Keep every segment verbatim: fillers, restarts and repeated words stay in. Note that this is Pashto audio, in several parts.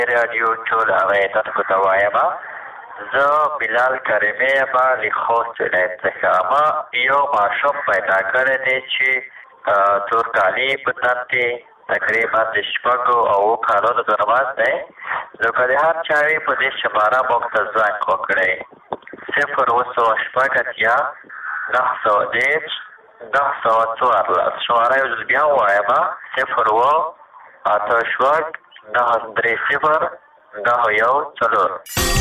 رادیو ټول اوریدونکو ته وایم زه بلال کریمي یم له خوست ولایت څخه. ما یو ماشوم پیدا کړی دی چې تورکالي په تن کې تقریبا د شپږو او کالونو ترمنځ دی. نو که د هر چا وي په دې شماره موږ ته زنګ وکړئ صفر اوه سوه شپږ اتیا نهه سوه دېرش نهه سوه څوارلس. شماره یو ځل بیا ووایم صفر اوه اته شپږ نهه درې صفر نهه یو څلور.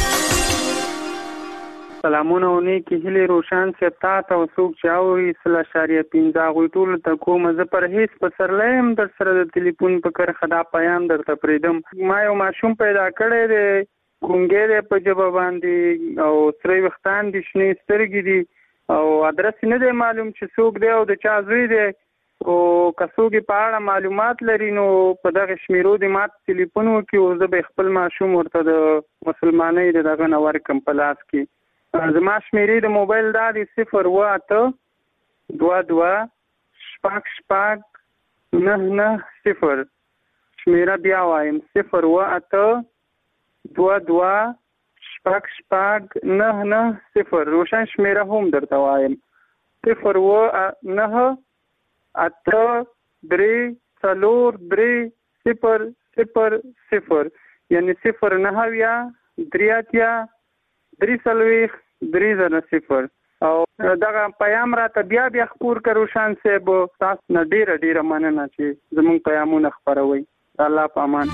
سلامونه او نیکې هیلې روشن صاحب تا ته او څوک چې اوري سل اشاریه پنځه هغوی ټولو ته کوم. زه پرهیز پسرلی یم در سره د تلیفون په کرښه دا پیام درته پرېږدم. ما یو ماشوم پیدا کړی دی ګونګی دی په ژبه باندې او سره ویښتان دي شنې سترګې دي او ادرس نه دی معلوم چې څوک دی او د چا زوی دی او که څوک په اړه معلومات لري نو په دغه شمیرو دې ما ته تلیفون وکړي او زه به خپل ماشوم ورته د مسلمانۍ د دغه نه ورکړم په لاس کې. زما شمیرې د موبایل دا دی صفر اوه اته دوه دوه شپږ شپږ نهه نهه صفر. شمیره بیا وایم صفر اوه اته دوه دوه شپږ شپږ نهه نهه صفر. روشن شمیره هم درته وایم صفر اوه نهه اته درې څلور درې صفر صفر صفر یعنی صفر نهه اویا درې اتیا درې څلوېښت درې زره صفر. او دغه پیام راته بیا بیا خپور کړه روشن صاحب. تاسو نه ډېره ډېره مننه چې زموږ پیامونه خپروئ. الله په امان.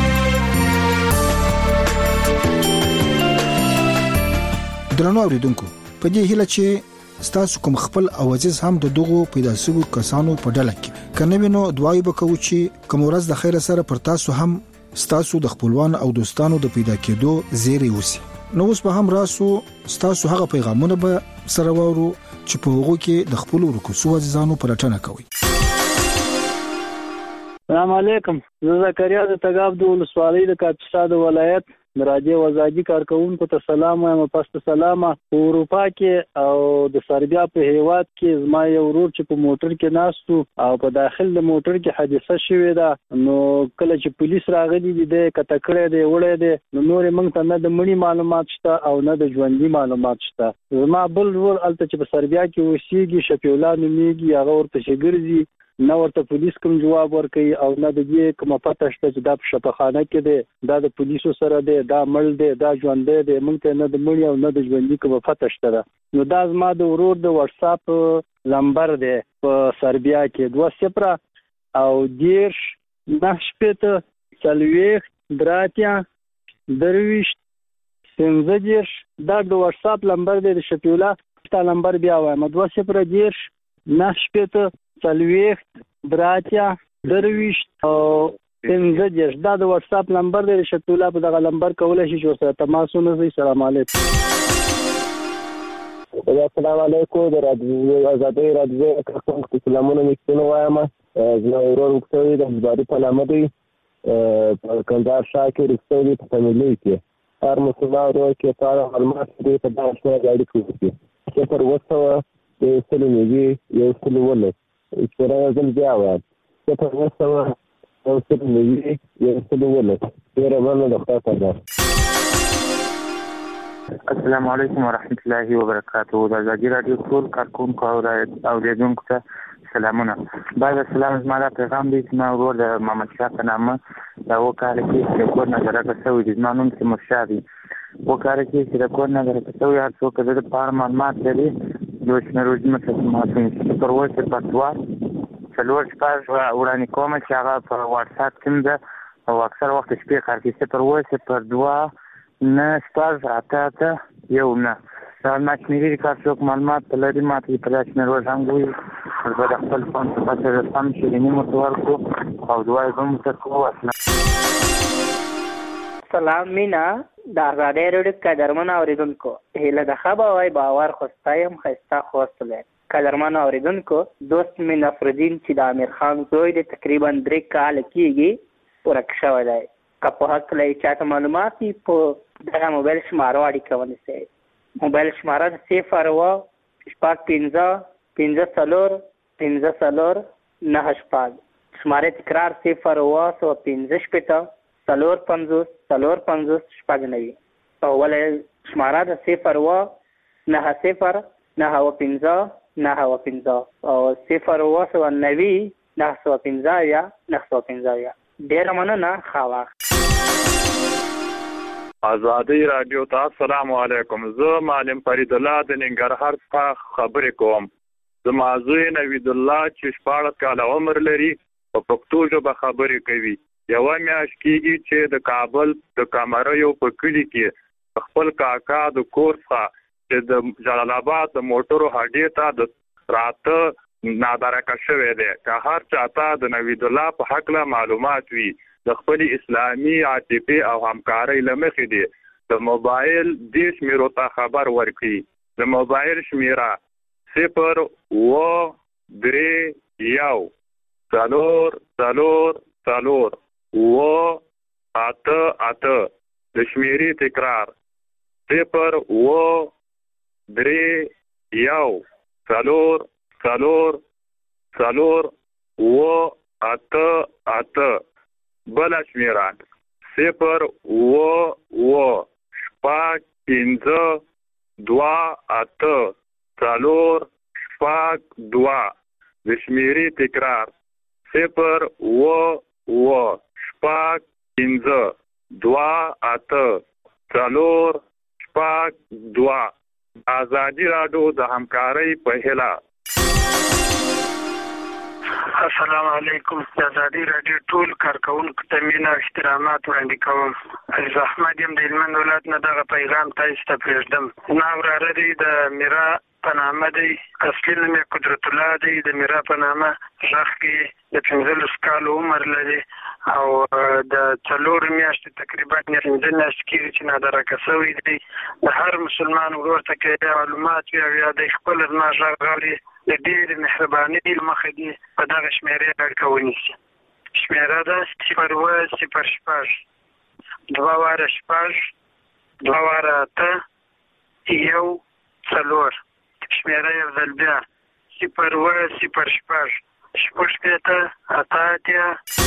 درنو اوریدونکو په دې هیله چې ستاسو کوم خپل اوازیز هم د دغو پیدا شوو کسانو په ډله کې کنه وینو دعای وکړو چې کوم ورځ د خیر سره پر تاسو هم ستاسو د خپلوان او دوستانو د پیدا کېدو زیری وسی. نو اوس به هم راسو ستاسو هغه پیغامونه به سره وورو چې په هغه کې د خپل ورکوسو عزیزانو پلټنه کوي. السلام علیکم. زه زکریا د تګاب د ولسوالۍ د کاپیسا د ولایت د راډیو وزاجي کارکونکو ته سلام وایم. پس ته سلامه. په اروپا کې او د سربیا په هیواد کې زما یو ورور چې په موټر کې ناستو او په داخل د موټر کې حادثه شوې ده. نو کله چې پولیس راغلي دي د کته کړی دی وړی دی نو نورې موږ ته نه د مړي معلومات شته او نه د ژوندي معلومات شته. زما بل ورور هلته چې په سربیا کې اوسېږي شفیع الله نومېږي هغه ورپسې ګرځي نه ورته پولیس کوم جواب ورکوي او نه د دې کومه پته شته چې دا په شفاخانه کې دی دا د پولیسو سره دی دا مړ دی دا ژوندی دی. موږ ته نه د مړي او نه د ژوندي کومه پته شته ده. نو دا زما د ورور د واتساپ نمبر دی په سربیا کې دوه صفر او دېرش نهه شپېته څلوېښت درې اتیا درویشت پنځه دېرش. دا د واتساپ نمبر دی د شفیع الله. دا نمبر بیا وایم دوه صفر دېرش نهه شپېته څلوېښت درې اتیا درویشت او پنځه دېرش. دا د واتساپ نمبر دی د شفیع الله. په دغه نمبر کولی شي چې ورسره تماس ونیسئ. سلام علیکم. السلام علیکم. د رادیو ازادۍ راډیو کارکونکو ته سلامونه مې وایم. زما ورور رخصوي د جباري په نامه دی په کندهار ښار کې رخصوي په فامیلۍ کې هر مسلمان ورور کې په اړه معلومات دی په دغه شمېره اړیکې وکړي صفر اوه سوه یو سل نوي یو سل اوولس. شمېره یو ځل بیا وایم صفر اوه سوه یو سل نوي یو سل اوولس. ډېره مننه د خدای په امان. السلام علیکم ورحمت الله وبرکاته. د ازادي راډیو ټول کارکونکو او اوریدونکو ته سلامونه. بعد السلام زما دا پیغام دی چې ما ورور د محمد شاه په نامه دا اووه کاله کې د کور نه درکه شوی دی. زما نوم تیمورشاه دی. اووه کاله کې چې د کور نه درکه شوی هر څوک د ده په اړه معلومات لري د شمیرو ځمکه صفر اوه صفر دوه څلور شپږ وړاندې کومه چې هغه په واټساپ کې ده او اکثر وخت شپې کار کوي. صفر اوه صفر دوه نه شپږ اته اته یو نه. دا ما شمېرې کار څوک معلومات لري ما ته په دا شمېرو زنګ ووایي ورته د خپل فون په پته د سم شیریني مو ورته ورکړو او دعا یې به مو ورته کوو. سلام مینا د ازادۍ راډیو قدرمنو اورېدونکو هیله ده ښه به وای باور خو ستا یم ښایسته خوست ولایت. قدرمنو اورېدونکو دوست مې نصرالدین چې د امیر خان زوی دی تقریبا درې کاله کېږي ورک شوی دی. که په هکله یې چاته معلومات وي په دغه موبایل شمارو اړیکه ونیسئ. موبایل شماره صفر اوه شپږ پنځه پنځه څلور پنځه څلور نهه شپږ. شماره تکرار صفر اوه سوه پنځه شپېته څلور پنځوس څلور پنځوس شپږ نوي او ولې شماره د صفر و نهه صفر نهه و پنځه نهه و پنځه او صفر و سوه نوي نهه سوه پنځه اویا نهه سوه پنځه اویا. ډېره مننه. ښه وخت. ازادي راډیو ته السلام علیکم. زه معلم فرید الله د ننګرهار څخه خبرې کوم. زما زوی نوید الله چې شپاړس کاله عمر لري په پښتو ژبه خبرې کوي. یوه میاشت کېږي چې د کابل د کامریو په کلي کې خپل کاکا د کور څخه چې د جلال آباد د موټرو هډې ته د راته نادرکه شوی دی. که هر چاته د نوید الله په هکله معلومات وي د خپل اسلامي عاطفې او همکارۍ له مخې دی د موبایل دې شمیرو ته خبر ورکړي. د موبایل شمیره صفر اوه درې یو څلور څلور څلور اوه اته اته. د شمیرې تکرار صفر اوه درې یو څلور څلور څلور اوه اته اته. بله شمیره صفر اوه اوه شپږ پنځه دوه اته څلور شپږ دوه. د شمیرې تکرار صفر اوه اوه شپږ پنځه دوه اته څلور شپږ دوه. ازادي راډیو د همکارۍ په هیله. السلام علیکم. د ازادي راډیو ټول کارکونکو ته مینه او احترامات وړاندې کوم. عزیز احمد یم د هلمند ولایت نه. دغه پیغام تاسو ته پرېږدم. زما وراره دی د میرا په نامه دی. اصلي نوم یې قدرت الله دی. د میرا په نامه غږ کې د پنځلس کالو عمر لري او د څلورو میاشتې تقریبا پنځه میاشتې کېږي چې نادرکه شوی دی. د هر مسلمان ورور ته که معلومات وي او یا د خپل زما غږ اوري د ډېرې مهربانۍ له مخې دې په دغه شمېرې اړیکه ونیسي. شمېره ده صفر اوه صفر شپږ دوه واره شپږ دوه واره اته یو څلور. شمېره یو ځل بیا صفر اوه صفر شپږ شپږ شپېته اته اتیا.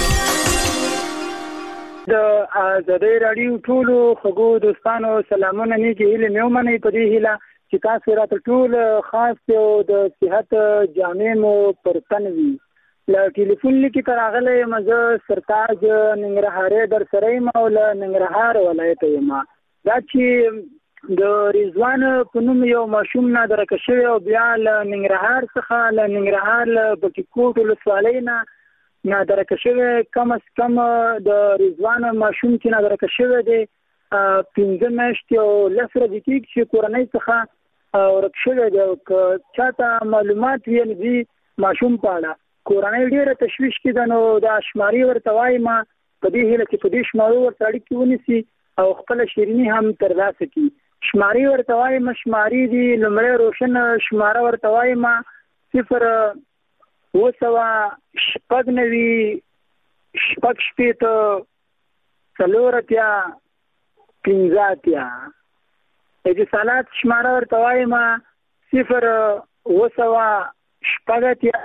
د ازادۍ راډیو ټولو خوږو دوستانو سلامونه. نیکې هیلې مې ومنئ په دې هیله چې تاسو راته ټول خاص یو د صحت جامع مو پر تن وي. له ټلیفون لیکې ته راغلی یم. زه سرتاج ننګرهارۍ در سره یم او له ننګرهار ولایته یم. دا چې د رضوان په نوم یو ماشوم نادرکه شوی او بیا له ننګرهار څخه له ننګرهار له بټي کوټ ولسوالۍ نه نادرکه شوی. کم از کم د رضوان ماشوم چې نادرکه شوی دی پنځه میاشتې او لس ورځې کېږي چې کورنۍ څخه ورک شوی دی. او که چاته معلومات وي د دې ماشوم په اړه کورنۍ ډېره تشویش کې ده نو دا شمارې ورته وایم په دې هیله چې په دې شمارو ورته اړیکې ونیسي او خپله شیریني هم ترلاسه کړي. شمارې ورته وایم شمارې دي. لومړی روشن شماره ورته وایم صفر اوه سوه شپږ نوي شپږ شپېته څلور اتیا پنځه اتیا. اتصالات شماره ورته وایم صفر اوه سوه شپږ اتیا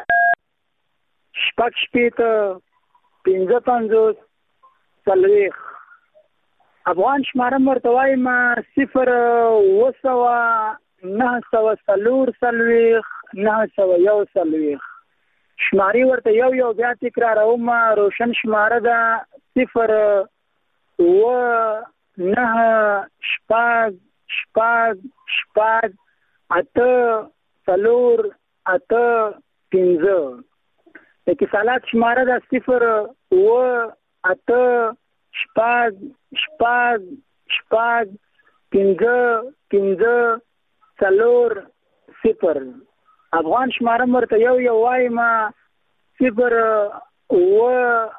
شپږ شپېته پنځه پنځوس څلوېښت. افغان شماره ورته وایم صفر اوه سوه نهه سوه څلور څلوېښت نهه سوه یو څلوېښت. شمارې ورته یو یو بیا تکراروم. روشن شماره ده صفر اوه نهه شپږ شپږ شپږ اته څلور اته پنځه. اتصالات شماره ده صفر اوه اته شپږ شپږ شپږ پنځه پنځه څلور صفر. افغان شماره ورته یو یو وایم صفر اوه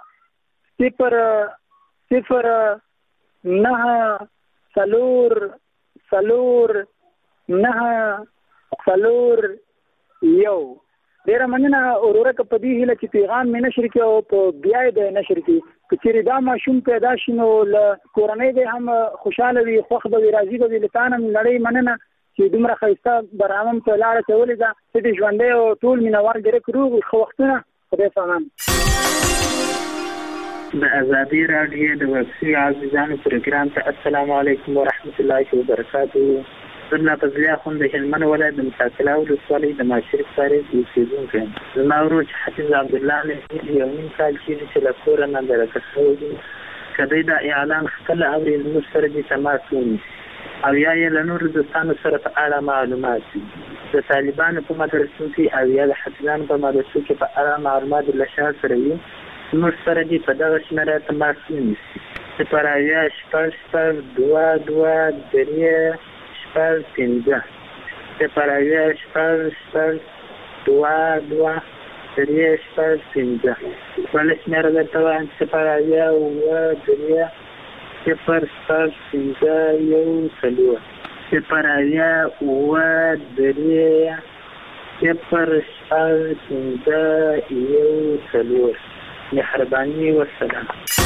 صفر صفر نهه څلور څلور نهه څلور یو. ډېره مننه وروره که په دې هیله چې پیغام مې نشر کړي او په بیا یې به نشر کړي. که چېرې دا ماشوم پیدا شي نو له کورنۍ به هم خوشحاله وي خوښ به وي راضي به وي. له تا نه نړۍ مننه چې دومره ښایسته برنامه په لاره اچولې ده. زه دې ژوندی او ټول مینهوال ډېرک روغ ښه وختونه. خدای پامان. د ازادي رادیو د ویبسي عزیزانو پروګرام ته السلام علیکم ورحمت الله وبرکاته. زما په ځای خو د هلمند ولایت د مساکلا ولسوالۍ د ماشرف فارس اوسیدونکی یم. زما ورور چې حفیظ عبدالله نه یو نیم کال کېږي چې له کوره نه درکه شوی دی. که دی دا اعلان خپله اوري زموږ سره دې تماس ونیسي او یا یې له نورو دوستانو سره په اړه معلومات وي. د طالبانو په مدرسو کې او یا د حفیظانو په مدرسو کې په اړه معلومات له شا سره وي، زموږ سره دې په دغه شمېره تماس ونیسي. صفر اویا شپږ شپږ دوه دوه درې شپږ پنځه صفر اویا شپږ شپږ دوه دوه درې شپږ پنځه. بله شمېره درته وایم صفر اویا اووه درې صفر شپږ پنځه یو څلور صفر اویا اووه درې صفر شپږ پنځه یو څلور. مهرباني والسلام.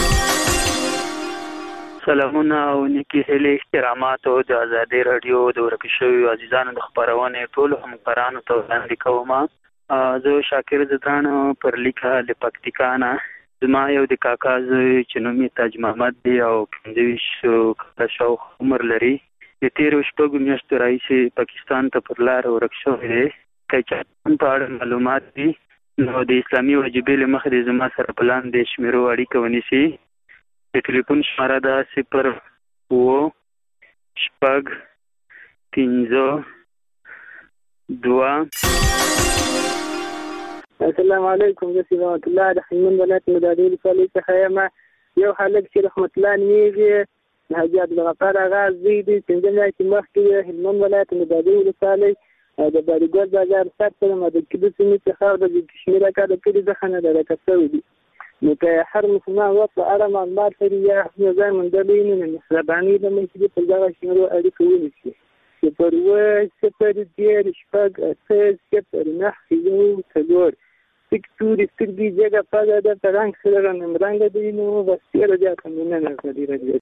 سلامونه او نیکی هیلې احترامات او د ازادي رادیو د ورکې شویو عزیزانو د خپرونې ټولو همکارانو ته وړاندې کوم. زه شاکر زدان پر لیکه د پکتیکا نه. زما یو د کاکا زوی چې نوم یې تاج محمد دی او پنځه ویشت کاله شاوخوا عمر لري. د تېرو شپږو میاشتو راهیسې پاکستان ته پر لاره ورک شوی دی. که چا په اړه معلومات دي نو د اسلامي وجیبې له مخې د زما سره په لاندې شمېرو اړیکه ونیسي. د ټلیفون شماره ده صفر اووه شپږ پنځه دوه. السلام علیکم. زه سید رحمت الله د هلمند ولایت مدادي ولسوالۍ څخه یم. یو هلک چې رحمت الله نومیږي د حاجي عبدالغفار اغا زوی دی. پنځه میاشتې مخکې هلمند ولایت مدادي ولسوالۍ د باریګل بازار سر سره د کیدو سیمې څخه د کشمیر کار کړي ځخه نه درکه شوی دی. نو که هر مسلمان وخت په اړه معلومات لري یا خپل ځای موندلی نو مهرباني ده چې په دغه شمېرو اړیکه ونیسي. صفر اووه صفر دېرش شپږ اته صفر نهه یو څلور. سپک تورې سترګې جګه پزه ده په رنګ سره غنمرنګه دی. نو بس ډېره زیاته مننه ازادي رادیو.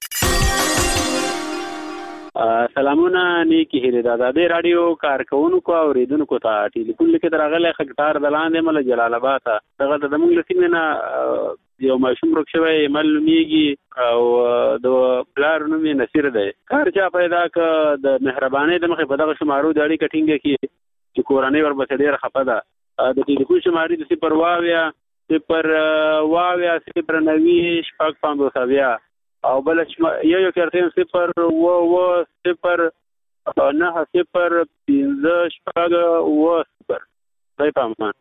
سلامونه نیکی هیلې د ازادي رادیو کارکوونکو او اورېدونکو ته. ټلیفون لیکې راغلی خکټار د لاندې مله جلال آباد ته. دغه د زموږ له سیمې نه یو ماشوم ورک شوی مل نومیږي او د پلار نوم یې نصیر دی. هر چا پیدا که د مهربانۍ د مخې په دغه شمارو د اړیکه ټینګه کړي چې کورنۍ ورپسې ډېره خفه ده. د ټلیفون شمارې د صفر واویا صفر واویا صفر نوي شپږ پنځوس اویا او بل یو یو کارتین صفر اووه اووه صفر نهه صفر پنځه شپږ اووه صفر. خدای په امان.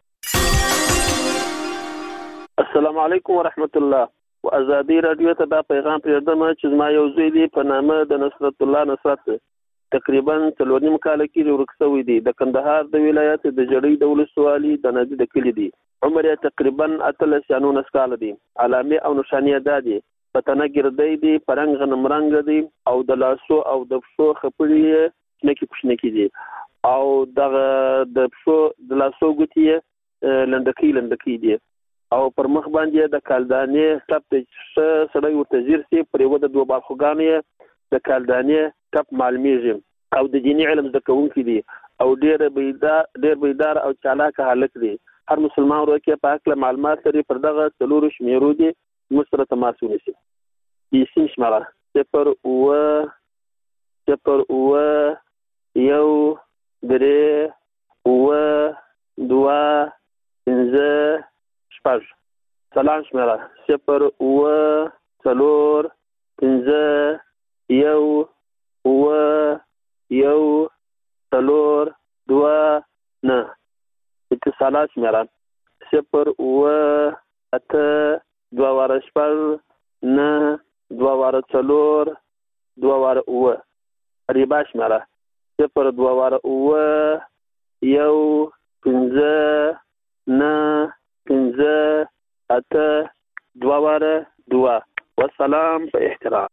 السلام علیکم ورحمت الله. و ازادي رادیو ته دا پیغام پرېږدم چې زما یو زوی دی په نامه د نصرت الله نصرت تقریبا څلور نیم کاله کې ورک شوی دی. د کندهار د ولایت د جړۍ د ولسوالۍ د نادي د کلي دی. عمر یې تقریبا اتلس یا نولس کاله دی. علامې او نښانې دا دي: پتنه ګردی دی، پرنګ غنم رنګ دی او د لاسو او د پښو خپړې شنکې پښنکې دي او دغه د پښو د لاسو ګوتې لنډکۍ لنډکۍ دي او پر مخ باندې د کالدانې ټپ ته سړی ورته ځیر سي. پر یوه د دوه باړخوګانو یې د کالدانې ټپ معلومیږي او د دیني علم زده کوونکی دی او ډېر بیدار ډېر بیدار او چالاکه هلک دی. هر مسلمان ورو کې په هکله معلومات لري پر دغه څلورو شمېرو دي زموږ سره تماس ونیسي. د سیم شماره صفر اووه صفر اووه یو درې اووه دوه پنځه شپږ. سلام شماره صفر اووه څلور پنځه یو اووه یو څلور دوه نه. اتصالات شماره صفر اووه اته دوه واره شپږ نه دوه واره څلور دوه واره اووه. ریبا شماره صفر دوه واره اووه یو پنځه نه پنځه اته دوه واره دوه. والسلام په احترام.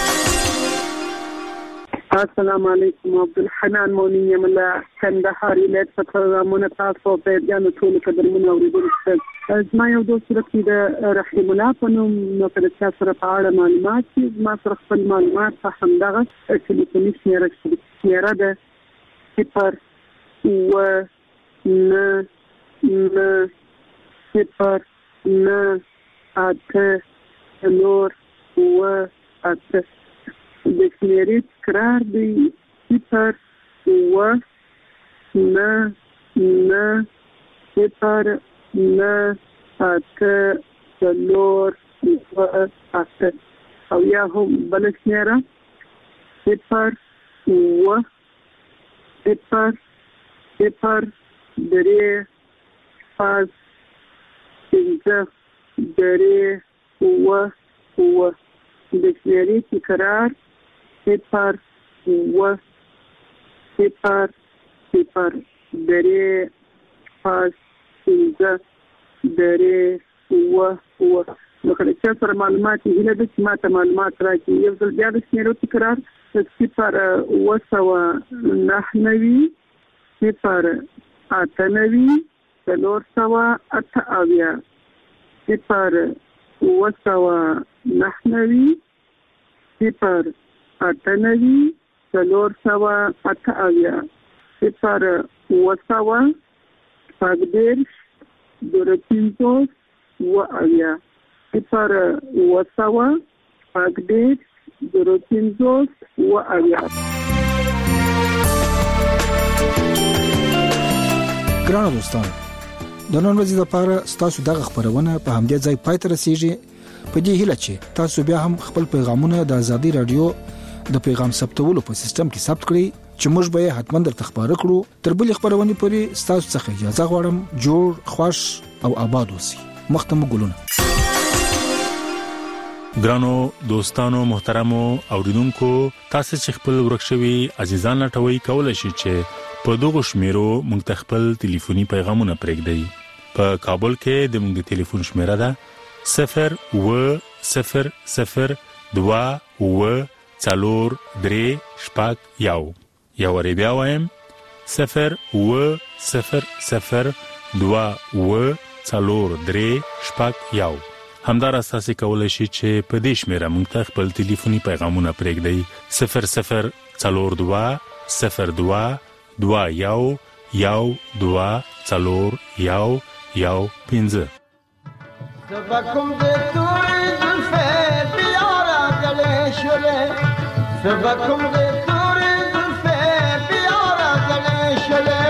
السلام علیکم. عبدالحنان مؤمن یم له کندهار ولایت څخه پروګرامونه تاسو په یانو ټول قدرمنو اوریدونکو. زما یو دوست ورکی د رحیم الله په نوم. نو کله چې سره په اړه معلومات چې زما سره خپل معلومات په همدغه ټلیفوني شمېره ده صفر اووه نه نه صفر نه اته څلور اووه اته. د شمیرې تکرار دی صفر اووه نه نه صفر نه اته څلور اووه اته. او یا هم بله شمیره صفر اووه صفر صفر درې شپږ پنځه درې اووه اووه. د شمیرې تکرار صفر اووه صفر صفر درې شپږ پنځه درې اووه اووه. نو کله چې سره معلومات هیله ده چې ماته معلومات راکړي. یو ځل بیا د شمیرو تکرار صفر اووه سوه نهه نوي صفر اته نوي څلور سوه اته اویا. صفر اووه سوه نهه نوي صفر اته نوي څلور سوه اته اویا. صفر اووه سوه شپږ دېرش زره پنځوس اووه اویا. صفر اووه سوه شپږ دېرش زره پنځوس اووه اویا. ګرانو دوستانو، د نن ورځې لپاره ستاسو دغه خبرونه په همدې ځای پای ته رسیږي. په دې هیله چې تاسو بیا هم خپل پیغامونه د ازادي رادیو د پیغام ثبتولو په سیستم کې ثبت کړئ چې موږ به یې حتما درته خبرونه کړو. تر بلې خبرونه پورې ستاسو څخه اجازه غواړم. جوړ خوش او آباد اوسئ. مختم ګلونه. ګرانو دوستانو محترمو اوریدونکو، تاسو چې خپل ورکشوي عزیزان لټوي کولای شئ چې په دغه شمیرو موږ ته خپل ټلیفوني پیغامونه پرېږدئ. په کابل کې د موږ د ټلیفون شمیره ده صفر اووه صفر صفر دوه اووه څلور درې شپږ یو. یو وری بیا وایم صفر اووه صفر صفر دوه اووه څلور درې شپږ یو. همدارس تاسو کولای شئ چې په دې شمیره موږ ته خپل ټلیفوني پیغامونه پرېږدئ صفر صفر څلور دوه صفر دوه دوه یو یو دوه څلور یو یو پنځه. سبکم دې تورې زلفې بیاره غلې شولې سبکم دې تورې زلفې بیاره غلې شولې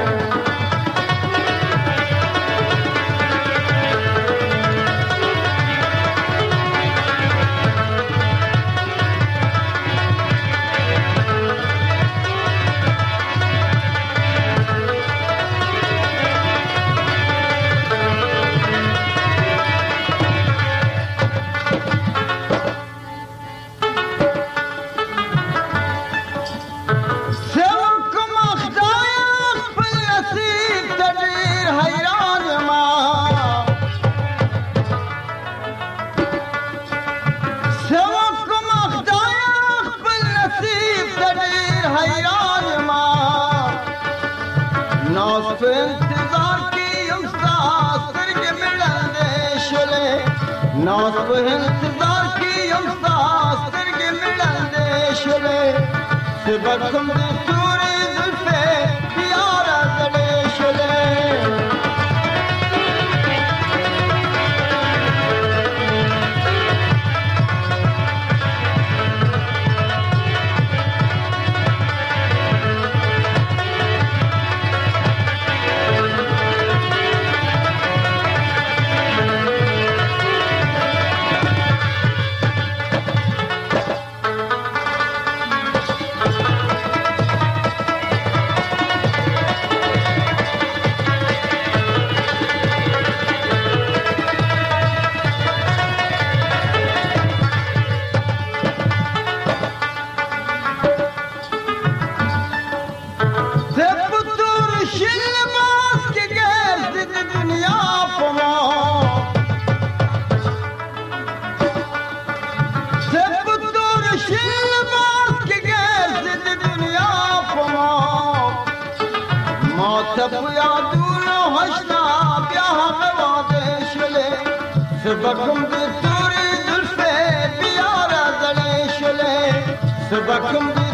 ناس په انتظار کې یم ستا سترګې مې ړندې شولې سبکم دې تورې زلفې بیاره زړې شولې سبکم دې تورې زلفې بیاره زړې شولې سبکم